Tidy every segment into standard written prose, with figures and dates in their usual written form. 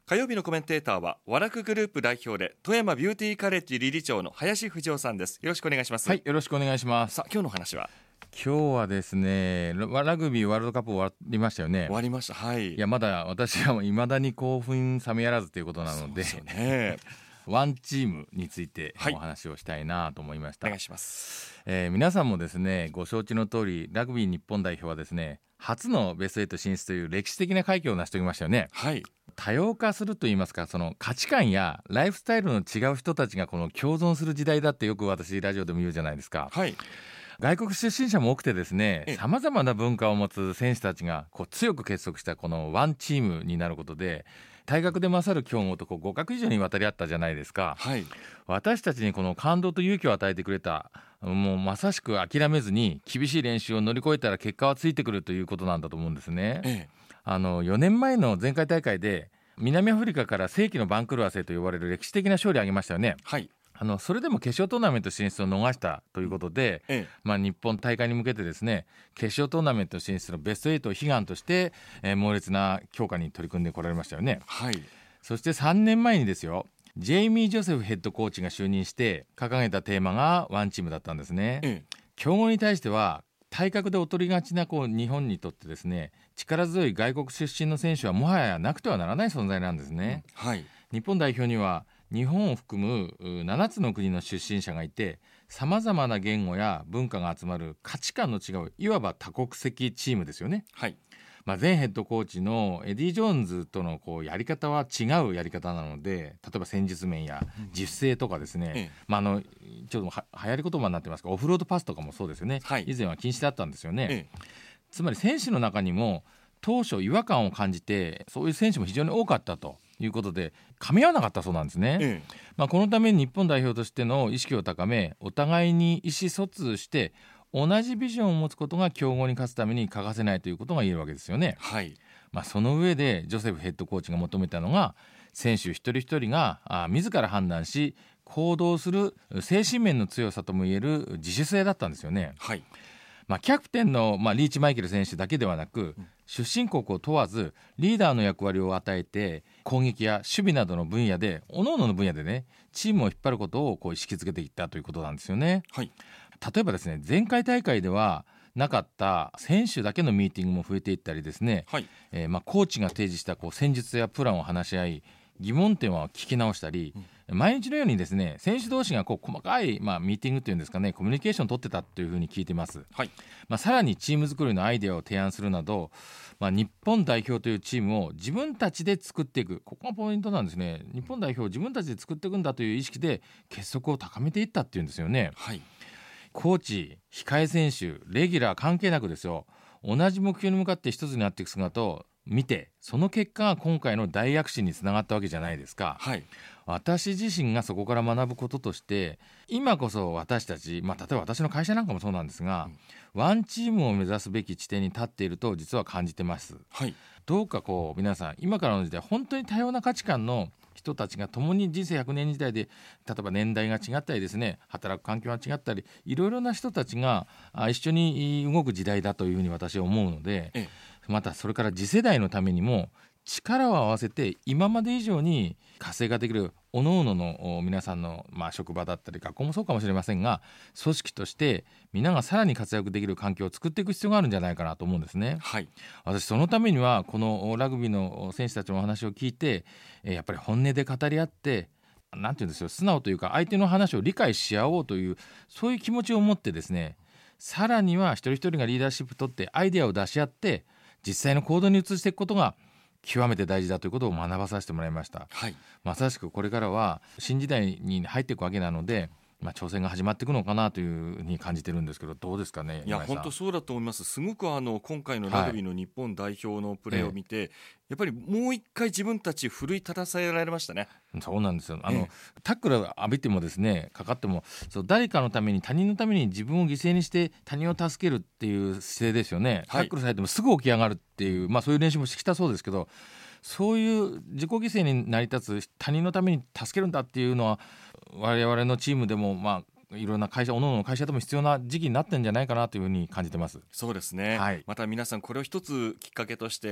火曜日のコメンテーターはワラクグループ代表で富山ビューティーカレッジ理事長の林藤夫さんです。よろしくお願いします。 はい、よろしくお願いします。 さあ、今日の話は？ 今日はですね、ラグビーワールドカップ終わりましたよね。 終わりました。はい。 いや、まだ私は未だに興奮冷めやらずということなので、 そうですよね。 ワンチームについてお話をしたいなと思いました。 お願いします。 皆さんもですね、ご承知の通りラグビー日本代表はですね、初のベスト8進出という歴史的な快挙を成し遂げましたよね。 はい。 多様化するといいますか、その価値観やライフスタイルの違う人たちがこの共存する時代だってよく私ラジオでも言うじゃないですか。 はい。 外国出身者も多くてですね、さまざまな文化を持つ選手たちが強く結束したこのワンチームになることで、体格で勝る強豪と互角以上に渡り合ったじゃないですか。 はい。 私たちにこの感動と勇気を与えてくれた、もうまさしく諦めずに厳しい練習を乗り越えたら結果はついてくるということなんだと思うんですね。4年前の前回大会で南アフリカから世紀の番狂わせと呼ばれる歴史的な勝利を挙げましたよね。 はい。 それでも決勝トーナメント進出を逃したということで、日本大会に向けてですね、決勝トーナメント進出のベスト8を悲願として、猛烈な強化に取り組んでこられましたよね。 はい。 そして3年前にですよ、ジェイミー・ジョセフヘッドコーチが就任して掲げたテーマがワンチームだったんですね。強豪に対しては体格で劣りがちな日本にとってですね、力強い外国出身の選手はもはやなくてはならない存在なんですね。 はい。 日本代表には日本を含む7つの国の出身者がいて、さまざまな言語や文化が集まる価値観の違ういわば多国籍チームですよね。 はい。 前ヘッドコーチのエディ・ジョーンズとのやり方は違うやり方なので、例えば戦術面や自主性とかですね、ちょっと流行り言葉になってますが、オフロードパスとかもそうですよね。以前は禁止だったんですよね。つまり選手の中にも当初違和感を感じて、そういう選手も非常に多かったということで噛み合わなかったそうなんですね。このために日本代表としての意識を高め、お互いに意思疎通して同じビジョンを持つことが強豪に勝つために欠かせないということが言えるわけですよね。 はい。 その上でジョセフヘッドコーチが求めたのが、選手一人一人が自ら判断し行動する精神面の強さともいえる自主性だったんですよね。 はい。 キャプテンの、リーチマイケル選手だけではなく、出身国を問わずリーダーの役割を与えて、攻撃や守備などの分野で各々の分野でね、チームを引っ張ることを意識づけていったということなんですよね。 はい。 例えばですね、前回大会ではなかった選手だけのミーティングも増えていったりですね、コーチが提示した戦術やプランを話し合い、疑問点は聞き直したり、毎日のようにですね、選手同士が細かい、ミーティングというんですかね、コミュニケーションを取ってたというふうに聞いてます。さらにチーム作りのアイデアを提案するなど、日本代表というチームを自分たちで作っていく、ここがポイントなんですね。日本代表を自分たちで作っていくんだという意識で結束を高めていったっていうんですよね。コーチ、控え選手、レギュラー関係なくですよ、同じ目標に向かって一つになっていく姿を見て、その結果が今回の大躍進につながったわけじゃないですか。私自身がそこから学ぶこととして、今こそ私たち、例えば私の会社なんかもそうなんですが、ワンチームを目指すべき地点に立っていると実は感じてます。どうか皆さん、今からの時代本当に多様な価値観の人たちが共に人生100年時代で、例えば年代が違ったりですね、働く環境が違ったり、いろいろな人たちが一緒に動く時代だというふうに私は思うので、またそれから次世代のためにも力を合わせて今まで以上に活性化できる各々の皆さんの、職場だったり学校もそうかもしれませんが、組織として皆がさらに活躍できる環境を作っていく必要があるんじゃないかなと思うんですね。私そのためにはこのラグビーの選手たちのお話を聞いて、やっぱり本音で語り合って、なんていうんですよ、素直というか相手の話を理解し合おうという、そういう気持ちを持ってですね、さらには一人一人がリーダーシップ取ってアイデアを出し合って実際の行動に移していくことが極めて大事だということを学ばさせてもらいました。まさしくこれからは新時代に入っていくわけなので、挑戦が始まっていくのかなというふうに感じてるんですけど、どうですかね。 いや、本当そうだと思います。すごく今回のラグビーの日本代表のプレーを見て、やっぱりもう一回自分たち奮い立たせられましたね。 そうなんですよ。タックルを浴びてもですね、かかっても誰かのために、他人のために自分を犠牲にして他人を助けるっていう姿勢ですよね。タックルされてもすぐ起き上がるっていう、そういう練習もしてきたそうですけど、そういう自己犠牲に成り立つ他人のために助けるんだっていうのは、我々のチームでもいろんな会社、各々の会社でも必要な時期になってんじゃないかなというふうに感じてます。 そうですね、また皆さんこれを一つきっかけとして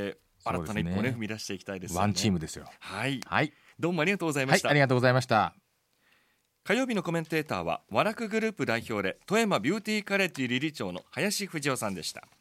新たな一歩ね踏み出していきたいですよね。 ワンチームですよ。 はい、 はい、 どうもありがとうございました。 はい、ありがとうございました。 火曜日のコメンテーターは和楽グループ代表で富山ビューティーカレッジ理事長の林藤夫さんでした。